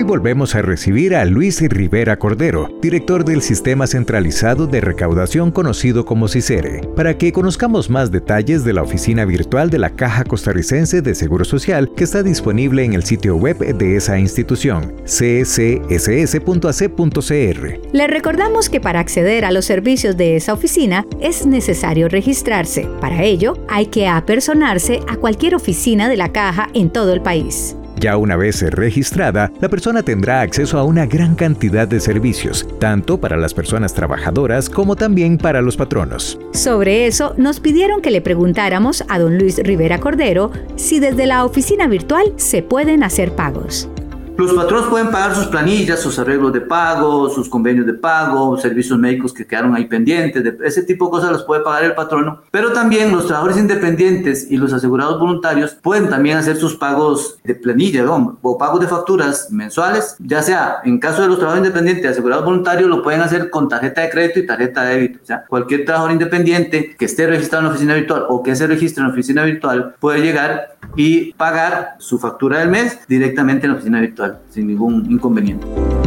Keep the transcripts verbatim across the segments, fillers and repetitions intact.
Hoy volvemos a recibir a Luis Rivera Cordero, director del Sistema Centralizado de Recaudación conocido como CICERE, para que conozcamos más detalles de la oficina virtual de la Caja Costarricense de Seguro Social que está disponible en el sitio web de esa institución, c c s s punto a c punto c r. Le recordamos que para acceder a los servicios de esa oficina es necesario registrarse. Para ello, hay que apersonarse a cualquier oficina de la Caja en todo el país. Ya una vez registrada, la persona tendrá acceso a una gran cantidad de servicios, tanto para las personas trabajadoras como también para los patronos. Sobre eso, nos pidieron que le preguntáramos a don Luis Rivera Cordero si desde la oficina virtual se pueden hacer pagos. Los patronos pueden pagar sus planillas, sus arreglos de pago, sus convenios de pago, servicios médicos que quedaron ahí pendientes, de ese tipo de cosas los puede pagar el patrono. Pero también los trabajadores independientes y los asegurados voluntarios pueden también hacer sus pagos de planilla, ¿no? O pagos de facturas mensuales, ya sea en caso de los trabajadores independientes y asegurados voluntarios lo pueden hacer con tarjeta de crédito y tarjeta de débito. O sea, cualquier trabajador independiente que esté registrado en la oficina virtual o que se registre en la oficina virtual puede llegar y pagar su factura del mes directamente en la oficina virtual, sin ningún inconveniente.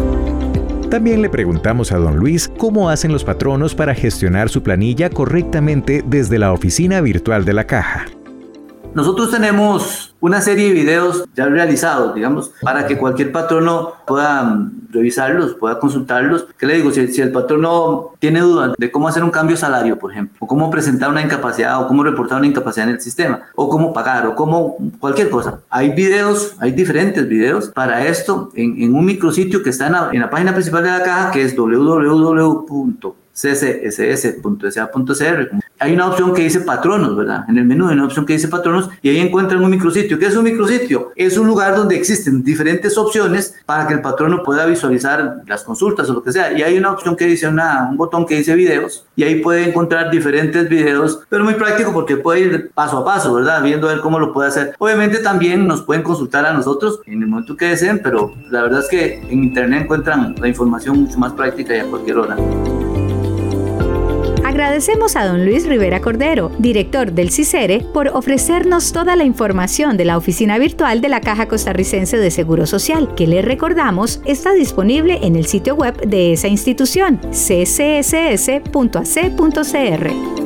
También le preguntamos a don Luis cómo hacen los patronos para gestionar su planilla correctamente desde la oficina virtual de la Caja. Nosotros tenemos una serie de videos ya realizados, digamos, para que cualquier patrono pueda revisarlos, pueda consultarlos. ¿Qué le digo? Si, si el patrono tiene dudas de cómo hacer un cambio de salario, por ejemplo, o cómo presentar una incapacidad, o cómo reportar una incapacidad en el sistema, o cómo pagar, o cómo cualquier cosa. Hay videos, hay diferentes videos para esto en, en un micrositio que está en la, en la página principal de la Caja, que es w w w punto c c s s punto s a punto c r. Hay una opción que dice patronos, ¿verdad? En el menú hay una opción que dice patronos y ahí encuentran un micrositio. ¿Qué es un micrositio? Es un lugar donde existen diferentes opciones para que el patrono pueda visualizar las consultas o lo que sea. Y hay una opción que dice, una, un botón que dice videos y ahí puede encontrar diferentes videos, pero muy práctico porque puede ir paso a paso, ¿verdad? Viendo a ver cómo lo puede hacer. Obviamente también nos pueden consultar a nosotros en el momento que deseen, pero la verdad es que en internet encuentran la información mucho más práctica y a cualquier hora. Agradecemos a don Luis Rivera Cordero, director del CICERE, por ofrecernos toda la información de la oficina virtual de la Caja Costarricense de Seguro Social, que le recordamos está disponible en el sitio web de esa institución, c c s s punto a c punto c r.